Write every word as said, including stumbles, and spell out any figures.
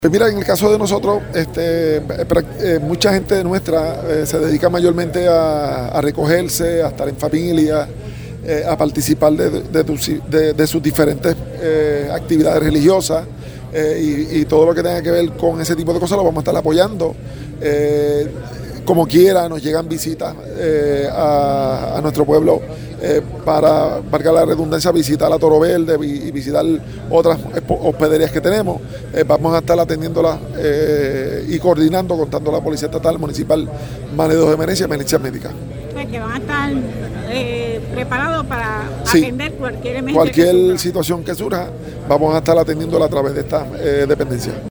Pues mira, en el caso de nosotros, este, eh, mucha gente nuestra eh, se dedica mayormente a, a recogerse, a estar en familia, eh, a participar de, de, de, de sus diferentes eh, actividades religiosas eh, y, y todo lo que tenga que ver con ese tipo de cosas lo vamos a estar apoyando. Eh, como quiera, nos llegan visitas eh, a, a nuestro pueblo eh, para, valga la redundancia, visitar a Toro Verde y visitar otras hospederías que tenemos. Eh, vamos a estar atendiéndolas eh, y coordinando, contando la Policía Estatal, Municipal, manejos de emergencia y emergencias médicas. Que van a estar eh, preparados para sí, atender cualquier emergencia. Cualquier que surja. situación que surja, vamos a estar atendiéndola a través de esta eh, dependencia.